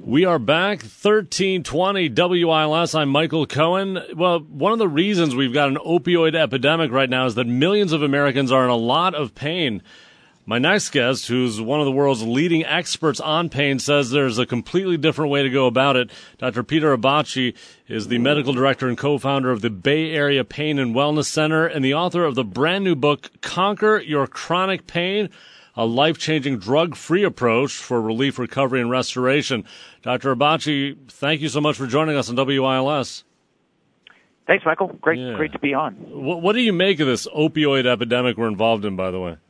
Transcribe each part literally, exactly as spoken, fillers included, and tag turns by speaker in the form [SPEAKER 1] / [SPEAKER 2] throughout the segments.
[SPEAKER 1] We are back, thirteen twenty W I L S. I'm Michael Cohen. Well, one of the reasons we've got an opioid epidemic right now is that millions of Americans are in a lot of pain. My next guest, who's one of the world's leading experts on pain, says there's a completely different way to go about it. Doctor Peter Abbaci is the medical director and co-founder of the Bay Area Pain and Wellness Center and the author of the brand new book, Conquer Your Chronic Pain, a life-changing drug-free approach for relief, recovery, and restoration. Doctor Abbaci, thank you so much for joining us on W I L S.
[SPEAKER 2] Thanks, Michael. Great,
[SPEAKER 1] yeah.
[SPEAKER 2] great to be on.
[SPEAKER 1] What, what do you make of this opioid epidemic we're involved in, by the way?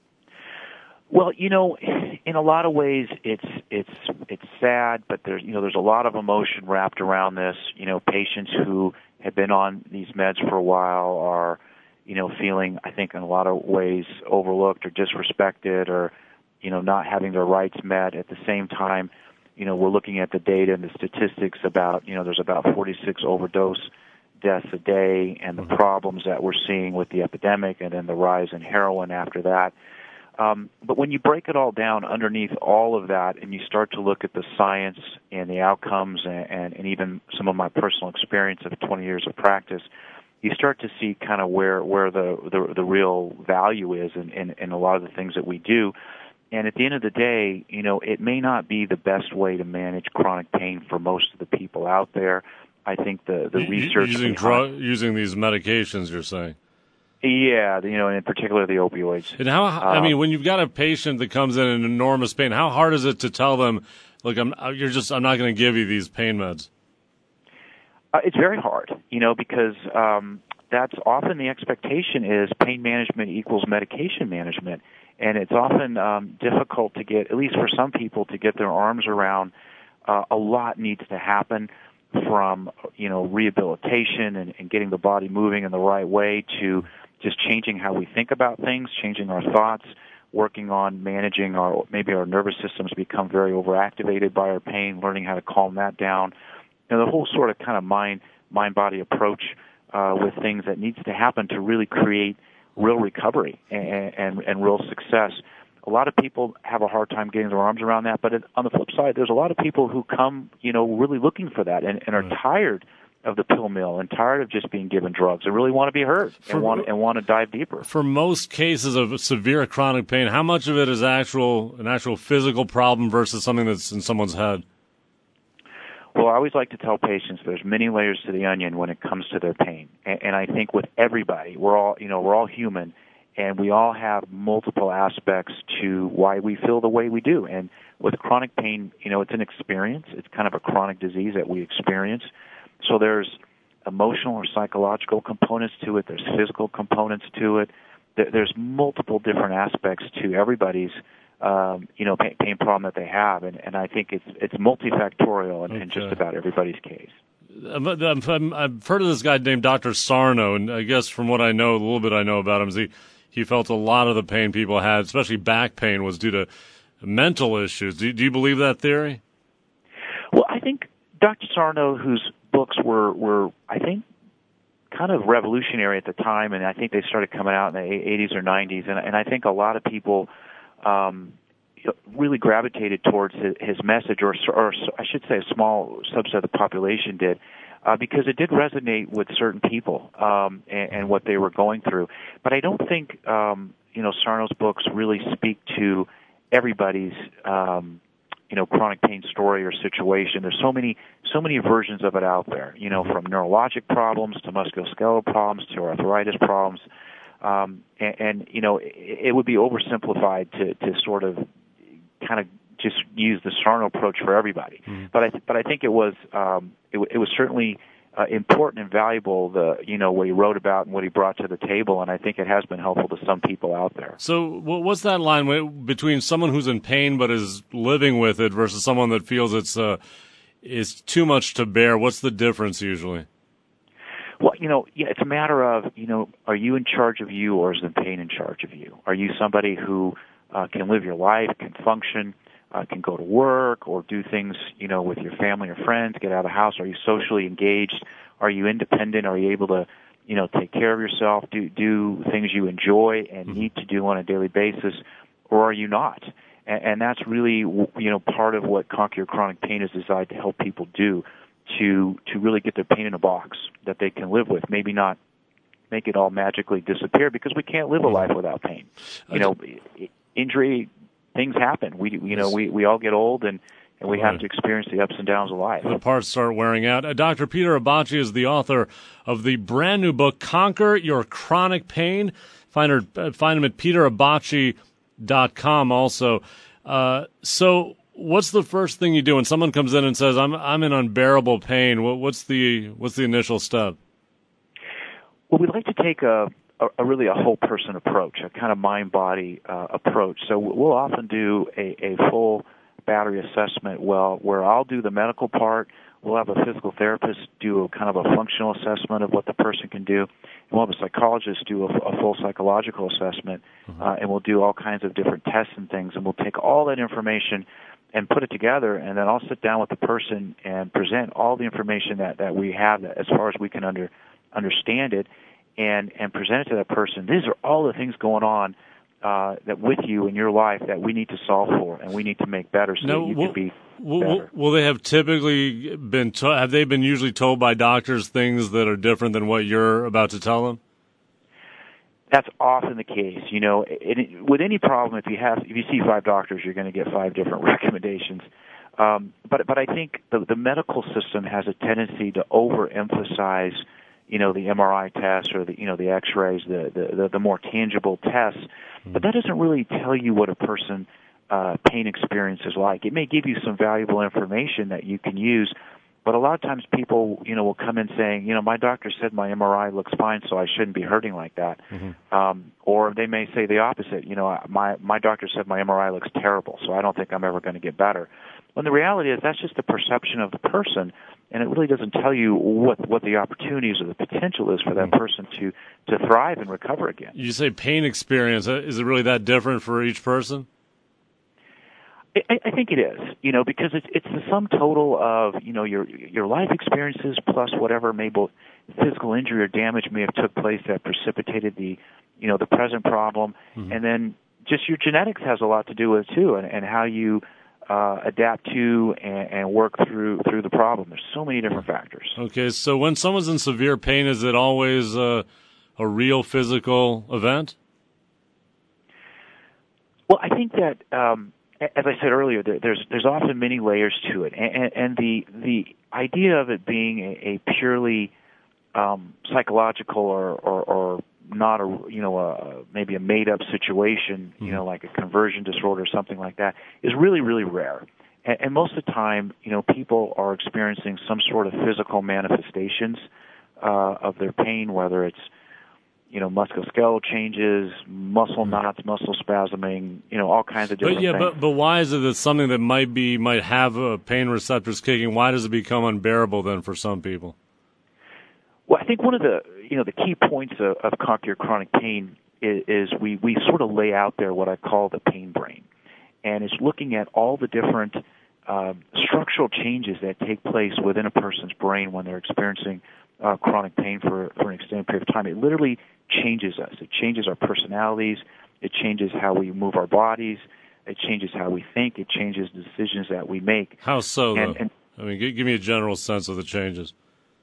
[SPEAKER 2] Well, you know, in a lot of ways, it's it's it's sad, but there's you know there's a lot of emotion wrapped around this. You know, patients who have been on these meds for a while are, you know, feeling, I think, in a lot of ways overlooked or disrespected, or you know, not having their rights met. At the same time, you know, we're looking at the data and the statistics about, you know, there's about forty-six overdose deaths a day, and the problems that we're seeing with the epidemic, and then the rise in heroin after that. Um, but when you break it all down underneath all of that, and you start to look at the science and the outcomes, and, and, and even some of my personal experience of twenty years of practice, you start to see kind of where where the the, the real value is in, in, in a lot of the things that we do. And at the end of the day, you know, it may not be the best way to manage chronic pain for most of the people out there. I think the the research
[SPEAKER 1] using
[SPEAKER 2] behind,
[SPEAKER 1] drug, using these medications, you're saying.
[SPEAKER 2] Yeah, you know, and in particular the opioids.
[SPEAKER 1] And how? I
[SPEAKER 2] Um,
[SPEAKER 1] mean, when you've got a patient that comes in in enormous pain, how hard is it to tell them, "Look, I'm you're just I'm not going to give you these pain meds"?
[SPEAKER 2] Uh, it's very hard, you know, because um, that's often the expectation is pain management equals medication management, and it's often um, difficult to get, at least for some people, to get their arms around. Uh, a lot needs to happen, from you know rehabilitation and, and getting the body moving in the right way to just changing how we think about things, changing our thoughts, working on managing our, maybe our nervous systems become very overactivated by our pain, learning how to calm that down. You know, the whole sort of kind of mind, mind-body approach uh, with things that needs to happen to really create real recovery and, and, and real success. A lot of people have a hard time getting their arms around that, but it, on the flip side, there's a lot of people who come, you know, really looking for that and, and are tired of the pill mill and tired of just being given drugs and really want to be heard
[SPEAKER 1] For,
[SPEAKER 2] and want and want to dive deeper.
[SPEAKER 1] For most cases of severe chronic pain, how much of it is actual an actual physical problem versus something that's in someone's head?
[SPEAKER 2] Well, I always like to tell patients there's many layers to the onion when it comes to their pain, and, and I think with everybody, we're all you know we're all human, and we all have multiple aspects to why we feel the way we do. And with chronic pain, you know, it's an experience. It's kind of a chronic disease that we experience. So there's emotional or psychological components to it. There's physical components to it. There's multiple different aspects to everybody's, um, you know, pain, pain problem that they have, and, and I think it's it's multifactorial in,
[SPEAKER 1] okay.
[SPEAKER 2] in just about everybody's case.
[SPEAKER 1] I've heard of this guy named Doctor Sarno, and I guess from what I know, a little bit I know about him, is he he felt a lot of the pain people had, especially back pain, was due to mental issues. Do, do you believe that theory?
[SPEAKER 2] Well, I think Doctor Sarno, whose books were, were, I think, kind of revolutionary at the time, and I think they started coming out in the eighties or nineties, and, and I think a lot of people um, really gravitated towards his, his message, or, or I should say a small subset of the population did, uh, because it did resonate with certain people um, and, and what they were going through. But I don't think, um, you know, Sarno's books really speak to everybody's um you know, chronic pain story or situation. There's so many, so many versions of it out there, you know, from neurologic problems to musculoskeletal problems to arthritis problems. Um, and, and, you know, it, it would be oversimplified to, to sort of kind of just use the Sarno approach for everybody. Mm-hmm. But I, th- but I think it was, um, it, w- it was certainly uh, important and valuable, the, you know, what he wrote about and what he brought to the table, and I think it has been helpful to some people out there.
[SPEAKER 1] So what's that line between someone who's in pain but is living with it versus someone that feels it's uh, is too much to bear? What's the difference usually?
[SPEAKER 2] Well, you know, yeah, it's a matter of, you know, are you in charge of you, or is the pain in charge of you? Are you somebody who uh, can live your life, can function, Uh, can go to work or do things, you know, with your family or friends, get out of the house? Are you socially engaged? Are you independent? Are you able to, you know, take care of yourself, do do things you enjoy and need to do on a daily basis, or are you not? And, and that's really, you know, part of what Conquer Your Chronic Pain is designed to help people do, to to really get their pain in a box that they can live with. Maybe not make it all magically disappear, because we can't live a life without pain. You know, injury, things happen. We, you know, we, we all get old, and, and we have to experience the ups and downs of life.
[SPEAKER 1] The parts start wearing out. Uh, Doctor Peter Abbacci is the author of the brand new book, Conquer Your Chronic Pain. Find, her, uh, find him at peter abbacci dot com also. Uh, so what's the first thing you do when someone comes in and says, I'm, I'm in unbearable pain? What, what's the, what's the initial step?
[SPEAKER 2] Well, we'd like to take a, a, a really a whole person approach, a kind of mind-body uh, approach. So we'll often do a, a full battery assessment, well, where I'll do the medical part. We'll have a physical therapist do a kind of a functional assessment of what the person can do, and we'll have a psychologist do a, a full psychological assessment, mm-hmm. uh, and we'll do all kinds of different tests and things, and we'll take all that information and put it together, and then I'll sit down with the person and present all the information that, that we have that, as far as we can under, understand it, and, and present it to that person. These are all the things going on Uh, that with you in your life that we need to solve for and we need to make better so
[SPEAKER 1] now,
[SPEAKER 2] that you
[SPEAKER 1] will,
[SPEAKER 2] can be
[SPEAKER 1] will,
[SPEAKER 2] better.
[SPEAKER 1] Will they have typically been, to- have they been usually told by doctors things that are different than what you're about to tell them?
[SPEAKER 2] That's often the case. You know, it, it, with any problem, if you have, if you see five doctors, you're going to get five different recommendations. Um, but but I think the, the medical system has a tendency to overemphasize, you know, the M R I tests or the, you know, the X-rays, the, the, the, the more tangible tests. But that doesn't really tell you what a person uh, pain experience is like. It may give you some valuable information that you can use, but a lot of times people, you know, will come in saying, you know, my doctor said my M R I looks fine, so I shouldn't be hurting like that. Mm-hmm. Um, or they may say the opposite. You know, my my doctor said my M R I looks terrible, so I don't think I'm ever going to get better. When the reality is that's just the perception of the person, and it really doesn't tell you what what the opportunities or the potential is for that person to, to thrive and recover again.
[SPEAKER 1] You say pain experience. Is it really that different for each person?
[SPEAKER 2] I, I think it is, you know, because it's it's the sum total of, you know, your your life experiences plus whatever maybe physical injury or damage may have took place that precipitated the, you know, the present problem, mm-hmm. and then just your genetics has a lot to do with it too, and, and how you Uh, adapt to and, and work through through the problem. There's so many different factors.
[SPEAKER 1] Okay, so when someone's in severe pain, is it always uh, a real physical event?
[SPEAKER 2] Well, I think that, um, as I said earlier, there, there's there's often many layers to it, and, and, and the the idea of it being a, a purely um, psychological or, or, or not a, you know, a, maybe a made-up situation, mm-hmm. you know, like a conversion disorder or something like that, is really, really rare. And, and most of the time, you know, people are experiencing some sort of physical manifestations uh, of their pain, whether it's, you know, musculoskeletal changes, muscle knots, muscle spasming, you know, all kinds of different
[SPEAKER 1] but, yeah,
[SPEAKER 2] things.
[SPEAKER 1] But, but why is it that something that might be, might have uh, pain receptors kicking, why does it become unbearable then for some people?
[SPEAKER 2] Well, I think one of the, you know, the key points of, of Conquer Your Chronic Pain is, is we, we sort of lay out there what I call the pain brain. And it's looking at all the different uh, structural changes that take place within a person's brain when they're experiencing uh, chronic pain for, for an extended period of time. It literally changes us. It changes our personalities. It changes how we move our bodies. It changes how we think. It changes the decisions that we make.
[SPEAKER 1] How so,
[SPEAKER 2] and,
[SPEAKER 1] though?
[SPEAKER 2] And,
[SPEAKER 1] I mean, give, give me a general sense of the changes.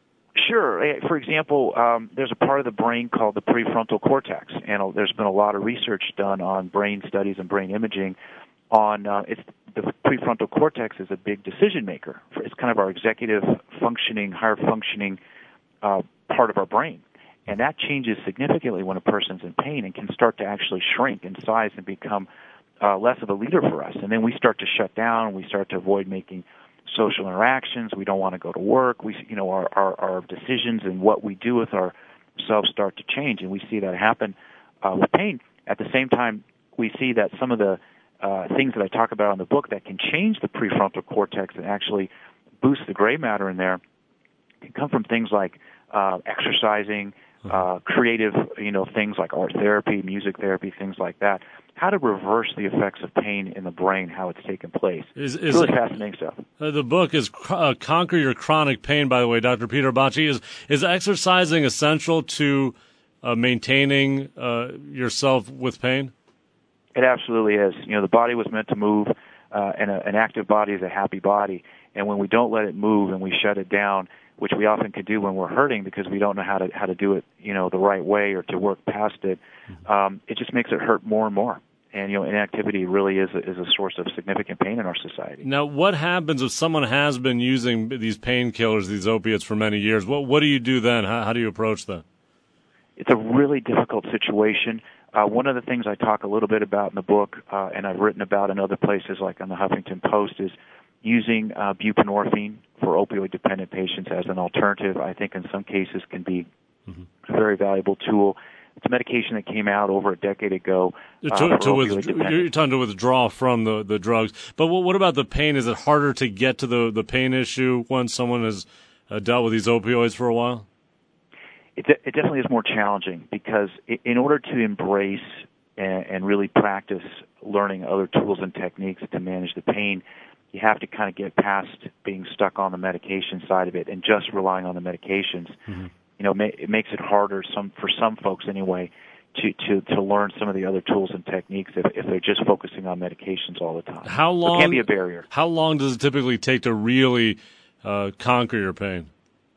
[SPEAKER 2] Sure. For example, um, there's a part of the brain called the prefrontal cortex, and there's been a lot of research done on brain studies and brain imaging on uh, it's, the prefrontal cortex is a big decision maker. It's kind of our executive functioning, higher functioning uh, part of our brain. And that changes significantly when a person's in pain and can start to actually shrink in size and become uh, less of a leader for us. And then we start to shut down, we start to avoid making social interactions. We don't want to go to work. We, you know, our, our, our decisions and what we do with ourselves start to change, and we see that happen uh, with pain. At the same time, we see that some of the uh, things that I talk about in the book that can change the prefrontal cortex and actually boost the gray matter in there can come from things like uh, exercising, uh, creative, you know, things like art therapy, music therapy, things like that. How to reverse the effects of pain in the brain, how it's taken place.
[SPEAKER 1] Is, is
[SPEAKER 2] it's really
[SPEAKER 1] it,
[SPEAKER 2] fascinating stuff.
[SPEAKER 1] Uh, the book is uh, Conquer Your Chronic Pain, by the way, Doctor Peter Abbacci. Is, is exercising essential to uh, maintaining uh, yourself with pain?
[SPEAKER 2] It absolutely is. You know, the body was meant to move, uh, and a, an active body is a happy body. And when we don't let it move and we shut it down, which we often can do when we're hurting because we don't know how to how to do it, you know, the right way or to work past it, um, it just makes it hurt more and more. And, you know, inactivity really is a, is a source of significant pain in our society.
[SPEAKER 1] Now, what happens if someone has been using these painkillers, these opiates, for many years? What what do you do then? How, how do you approach that?
[SPEAKER 2] It's a really difficult situation. Uh, one of the things I talk a little bit about in the book, uh, and I've written about in other places like on the Huffington Post, is using uh, buprenorphine for opioid-dependent patients as an alternative. I think in some cases can be mm-hmm. a very valuable tool. It's a medication that came out over a decade ago. Uh,
[SPEAKER 1] to, to with, you're trying to withdraw from the, the drugs. But what, what about the pain? Is it harder to get to the, the pain issue once someone has uh, dealt with these opioids for a while?
[SPEAKER 2] It, it definitely is more challenging because in order to embrace and, and really practice learning other tools and techniques to manage the pain, you have to kind of get past being stuck on the medication side of it and just relying on the medications. Mm-hmm. You know, it makes it harder some for some folks anyway to, to, to learn some of the other tools and techniques if, if they're just focusing on medications all the time.
[SPEAKER 1] How long?
[SPEAKER 2] So it can be a barrier.
[SPEAKER 1] How long does it typically take to really uh, conquer your pain?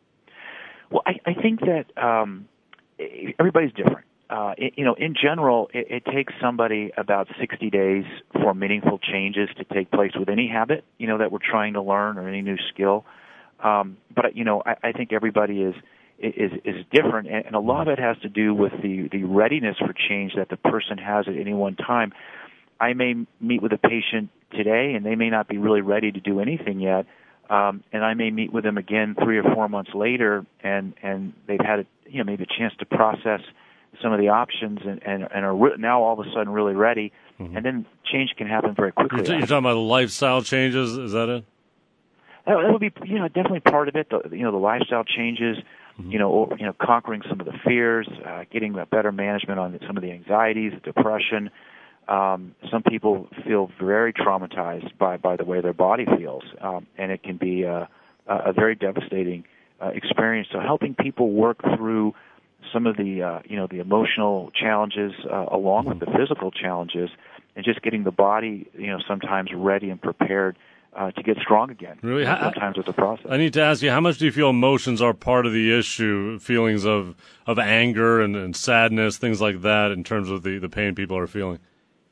[SPEAKER 2] Well, I, I think that um, everybody's different. Uh, it, you know, in general, it, it takes somebody about sixty days for meaningful changes to take place with any habit, you know, that we're trying to learn or any new skill. Um, but, you know, I, I think everybody is is is different, and, and a lot of it has to do with the, the readiness for change that the person has at any one time. I may meet with a patient today, and they may not be really ready to do anything yet. Um, and I may meet with them again three or four months later, and, and they've had a, you know maybe a chance to process some of the options, and, and, and are re- now all of a sudden really ready. Mm-hmm. And then change can happen very quickly.
[SPEAKER 1] You're, you're talking about lifestyle changes, is that it?
[SPEAKER 2] That, that would be, you know, definitely part of it. The, you know, the lifestyle changes. Mm-hmm. You know, or, you know, conquering some of the fears, uh, getting a better management on some of the anxieties, depression. Um, some people feel very traumatized by, by the way their body feels, um, and it can be a, a very devastating uh, experience. So helping people work through some of the, uh, you know, the emotional challenges uh, along with the physical challenges, and just getting the body, you know, sometimes ready and prepared uh, to get strong again.
[SPEAKER 1] Really?
[SPEAKER 2] You know, sometimes it's a process.
[SPEAKER 1] I need to ask you, how much do you feel emotions are part of the issue, feelings of, of anger and, and sadness, things like that, in terms of the, the pain people are feeling?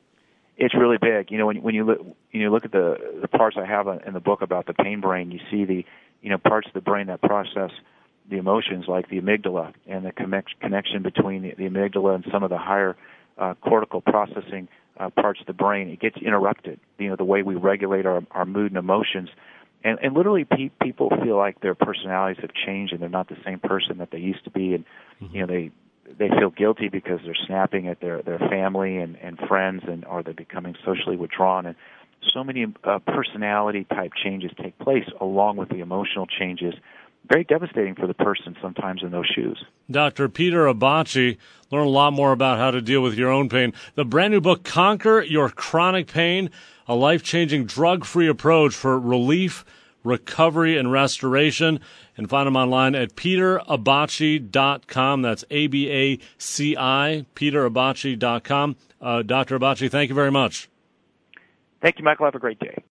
[SPEAKER 2] It's really big. You know, when, when you look, when you look at the, the parts I have in the book about the pain brain, you see the, you know, parts of the brain that process the emotions, like the amygdala, and the connect, connection between the, the amygdala and some of the higher uh, cortical processing uh, parts of the brain. It gets interrupted. You know, the way we regulate our, our mood and emotions, and, and literally pe- people feel like their personalities have changed and they're not the same person that they used to be, and mm-hmm. you know they. They feel guilty because they're snapping at their, their family and, and friends, and or they're becoming socially withdrawn. And so many uh, personality-type changes take place along with the emotional changes. Very devastating for the person sometimes in those shoes.
[SPEAKER 1] Doctor Peter Abbacci, learn a lot more about how to deal with your own pain. The brand new book, Conquer Your Chronic Pain, a life-changing drug-free approach for relief, recovery, and restoration. And find them online at peter abbacci dot com. That's A B A C I, peter abbacci dot com. Uh, Doctor Abbacci, thank you very much.
[SPEAKER 2] Thank you, Michael. Have a great day.